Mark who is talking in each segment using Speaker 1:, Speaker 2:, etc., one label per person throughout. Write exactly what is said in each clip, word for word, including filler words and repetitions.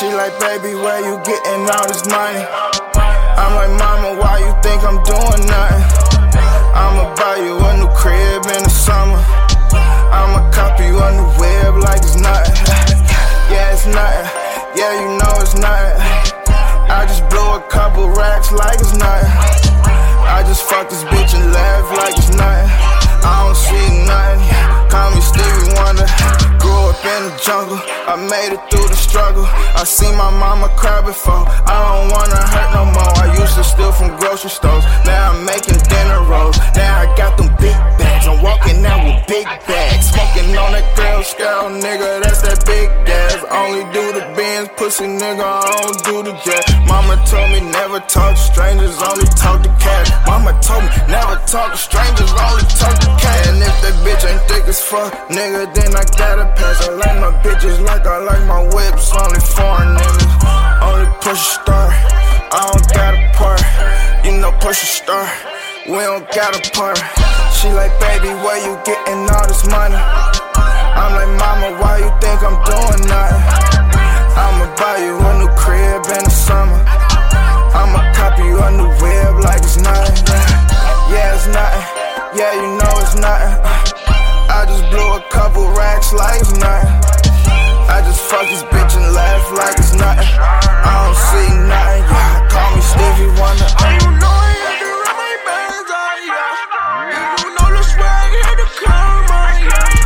Speaker 1: She like, baby, where you getting all this money? I'm like, mama, why you think I'm doing nothing? I'ma buy you a new crib in the summer. I'ma copy you a new web like it's nothing. Yeah, it's nothing. Yeah, you know it's nothing. I just blew a couple racks like it's nothing. I just fucked this bitch and laugh like it's nothing. I don't see nothing. Call me Stevie Wonder. Grew up in the jungle. I made it through the struggle. I seen my mama cry before. I don't wanna hurt no more. I used to steal from grocery stores. Now I'm making dinner rolls. Now I got them big bags. I'm walking out with big bags. Smoking on that Girl Scout, nigga. That's that big gas. Only do the Benz, pussy nigga. I don't do the jet. Mama told me never talk to strangers, only talk to cash. Mama told me never talk to strangers, only talk to cash. And if that bitch ain't thick as fuck, nigga, then I gotta pass. I like my bitches like I like my whips. Only foreign niggas, only push a star. I don't gotta part, you know push a star. We don't gotta part. She like, baby, where you getting all this money? I'm like, mama, why you think I'm doing nothing? I'ma buy you a new crib in the summer. I'ma copy you a new web like it's nothing. Yeah, it's nothing. Yeah, you know it's nothing. I just blew a couple racks like it's nothing. I just fuck this bitch and laugh like it's nothing. I don't see nothing. Yeah, call me Stevie Wonder.
Speaker 2: You know I had to run my bands out, yeah. You know the swag had to come on,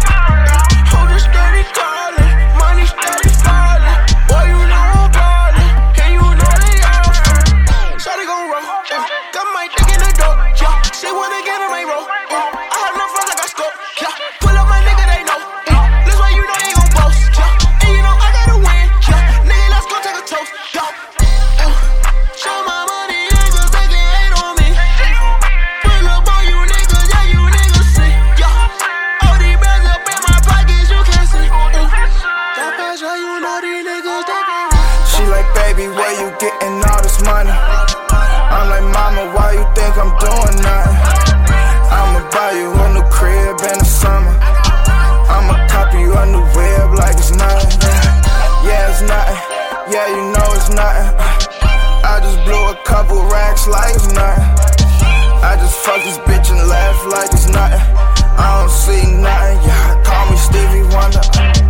Speaker 2: yeah. Hold it steady calling, money steady falling. Boy, you know I'm ballin', and you know they all free. Shawty gon' roll, yeah. Got my dick in the door, yeah. She wanna get in my roll, yeah. I have no friends like I scope, yeah. Pull up my nigga, they know, yeah. This way you know they gon' boast, yeah. And you know I gotta win, yeah. Nigga, let's go take a toast, yeah. Uh, show my money, niggas, they can hate on me. Pull up on you niggas, yeah, you niggas see, yeah. All these bands up in my pockets, you can't see, uh. That pressure, you know these niggas, they can hate.
Speaker 1: She like, baby, where you getting all this money? I'm like, mama, why you think I'm doing nothing? I'ma buy you a new crib in the summer. I'ma copy you a new web like it's nothing. Yeah, it's nothing. Yeah, you know it's nothing. I just blew a couple racks like it's nothing. I just fuck this bitch and laugh like it's nothing. I don't see nothing. Yeah, call me Stevie Wonder.